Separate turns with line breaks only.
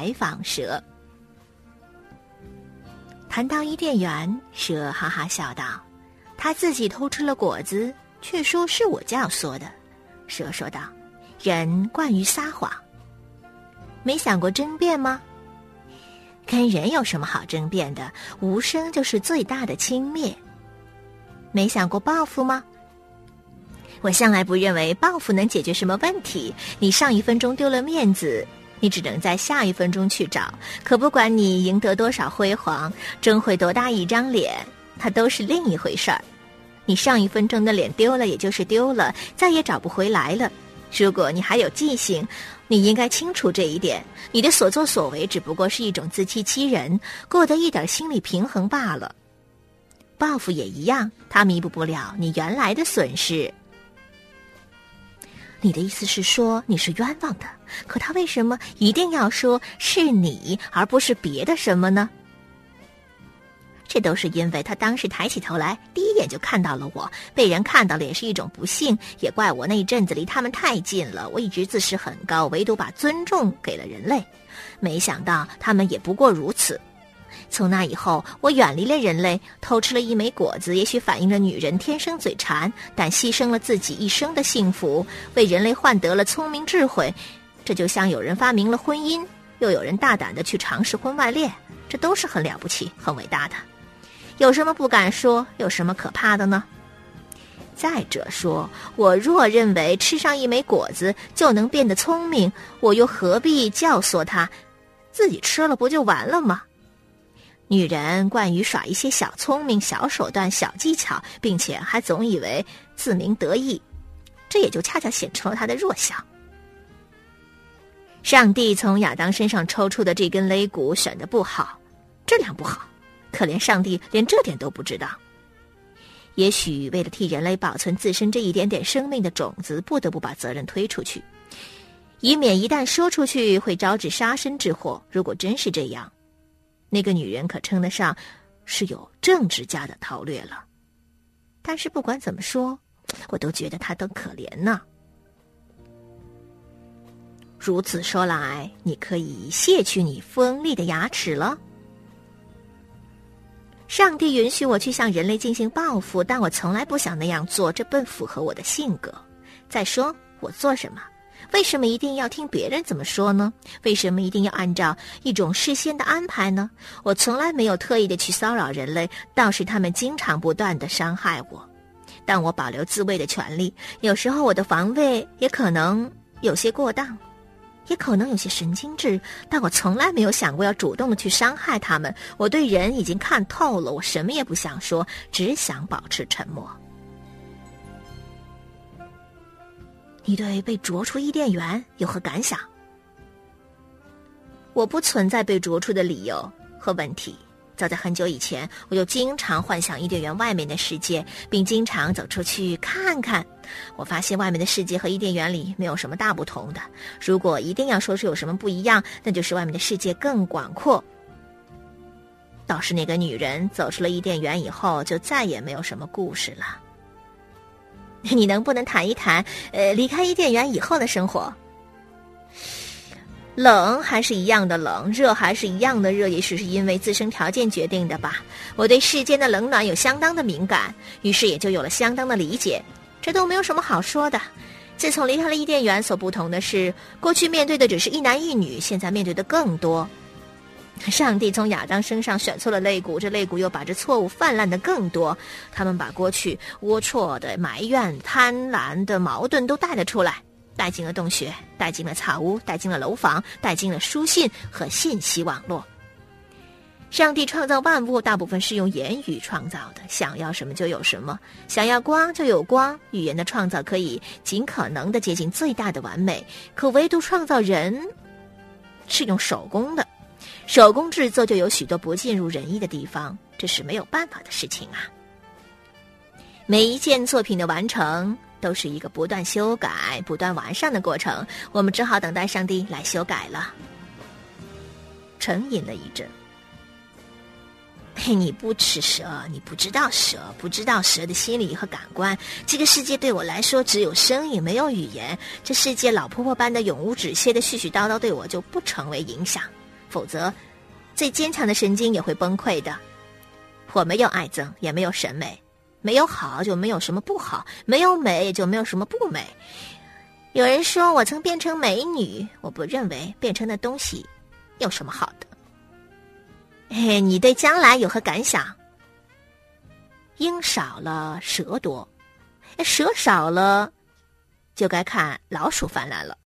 采访蛇。谈到伊甸园，蛇哈哈笑道：“他自己偷吃了果子，却说是我教唆的。”蛇说道：“人惯于撒谎，没想过争辩吗？跟人有什么好争辩的？无声就是最大的轻蔑。没想过报复吗？我向来不认为报复能解决什么问题。你上一分钟丢了面子，你只能在下一分钟去找，可不管你赢得多少辉煌，争回多大一张脸，它都是另一回事儿。你上一分钟的脸丢了也就是丢了，再也找不回来了。如果你还有记性，你应该清楚这一点，你的所作所为只不过是一种自欺欺人，过得一点心理平衡罢了。报复也一样，它弥补不了你原来的损失。你的意思是说你是冤枉的，可他为什么一定要说是你而不是别的什么呢？这都是因为他当时抬起头来，第一眼就看到了我，被人看到了也是一种不幸，也怪我那一阵子离他们太近了，我一直自视很高，唯独把尊重给了人类，没想到他们也不过如此。从那以后，我远离了人类，偷吃了一枚果子，也许反映了女人天生嘴馋，但牺牲了自己一生的幸福，为人类换得了聪明智慧。这就像有人发明了婚姻，又有人大胆地去尝试婚外恋，这都是很了不起很伟大的。有什么不敢说，有什么可怕的呢？再者说，我若认为吃上一枚果子就能变得聪明，我又何必教唆他？自己吃了不就完了吗？女人惯于耍一些小聪明、小手段、小技巧，并且还总以为自鸣得意，这也就恰恰显出了她的弱小。上帝从亚当身上抽出的这根肋骨选得不好，质量不好，可怜上帝连这点都不知道。也许为了替人类保存自身这一点点生命的种子，不得不把责任推出去，以免一旦说出去会招致杀身之祸。如果真是这样，那个女人可称得上是有政治家的韬略了。但是不管怎么说，我都觉得她都可怜呢。如此说来，你可以卸去你锋利的牙齿了。上帝允许我去向人类进行报复，但我从来不想那样做，这不符合我的性格。再说，我做什么？为什么一定要听别人怎么说呢？为什么一定要按照一种事先的安排呢？我从来没有特意的去骚扰人类，倒是他们经常不断的伤害我。但我保留自卫的权利，有时候我的防卫也可能有些过当，也可能有些神经质，但我从来没有想过要主动的去伤害他们。我对人已经看透了，我什么也不想说，只想保持沉默。你对被逐出伊甸园有何感想？我不存在被逐出的理由和问题。早在很久以前，我就经常幻想伊甸园外面的世界，并经常走出去看看。我发现外面的世界和伊甸园里没有什么大不同的。如果一定要说是有什么不一样，那就是外面的世界更广阔。倒是那个女人走出了伊甸园以后，就再也没有什么故事了。你能不能谈一谈离开伊甸园以后的生活？冷还是一样的冷，热还是一样的热，也许是因为自身条件决定的吧。我对世间的冷暖有相当的敏感，于是也就有了相当的理解。这都没有什么好说的。自从离开了伊甸园，所不同的是，过去面对的只是一男一女，现在面对的更多。上帝从亚当身上选错了肋骨，这肋骨又把这错误泛滥的更多。他们把过去龌龊的埋怨、贪婪的矛盾都带了出来，带进了洞穴，带进了草屋，带进了楼房，带进了书信和信息网络。上帝创造万物大部分是用言语创造的，想要什么就有什么，想要光就有光。语言的创造可以尽可能的接近最大的完美，可唯独创造人是用手工的，手工制作就有许多不尽如人意的地方，这是没有办法的事情啊。每一件作品的完成都是一个不断修改、不断完善的过程，我们只好等待上帝来修改了。沉吟了一阵，你不吃蛇，你不知道蛇，不知道蛇的心理和感官。这个世界对我来说只有声音，没有语言。这世界老婆婆般的永无止歇的絮絮叨叨对我就不成为影响。 否则最坚强的神经也会崩溃的。我没有爱憎，也没有审美，没有好就没有什么不好，没有美也就没有什么不美。有人说我曾变成美女，我不认为变成的东西有什么好的。你对将来有何感想？鹰少了蛇多，蛇少了就该看老鼠泛滥了。